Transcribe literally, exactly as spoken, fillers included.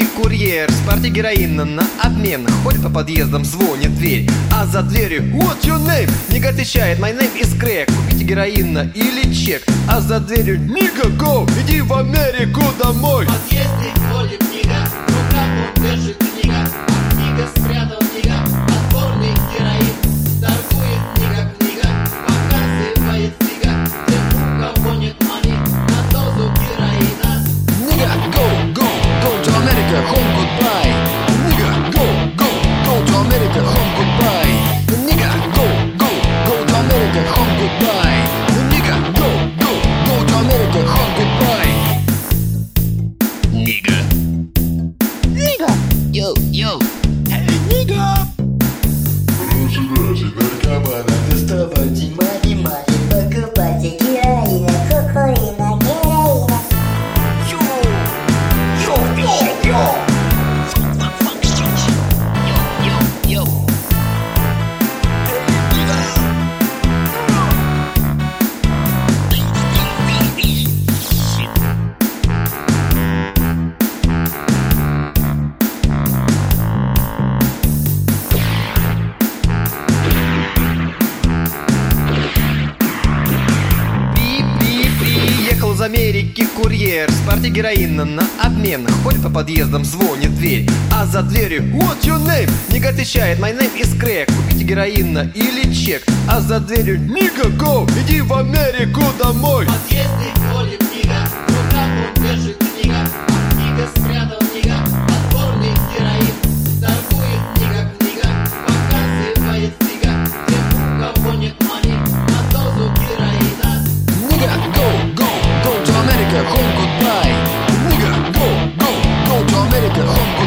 Америки курьер с партией героина на обмен. Ходит по подъездам, звонит дверь, а за дверью "What's your name?" Нига отвечает: "My name is Craig". Купите героина или чек, а за дверью: "Нига, go, иди в Америку домой". В подъезде ходит Нига, в руках он держит книга, а книга спрятал Нига, отборный героин. Торгует Нига книга, показывает Нига тем, у кого нет money, на дозу героина. Nigga, go, go, go to America, home goodbye. Nigga, go, go, go to America, home goodbye. Nigga, go, go, go to America, home goodbye. Nigga, go, go, go to America, home goodbye. Nigga, nigga, yo, yo, hey, nigga. Разбирайте наркомана, Доставайте мани, мани, покупайте героина, кокаина, героина. Приехал из Америки курьер с партией героина на обмен. Ходит по подъездам, звонит дверь, а за дверью: "What's your name?" Нига отвечает: "My name is Craig". Купите героина или чек, а за дверью: "Нига, go, иди в Америку домой". В подъезде ходит Нига, в руках он держит книга, а книга спрятал Нига, отборный героин. Торгует Нига книга, показывает Нига тем, у кого нет money, на дозу героина. Nigga, go, go, go to America, home goodbye. Nigga, go, go, go to America, home goodbye.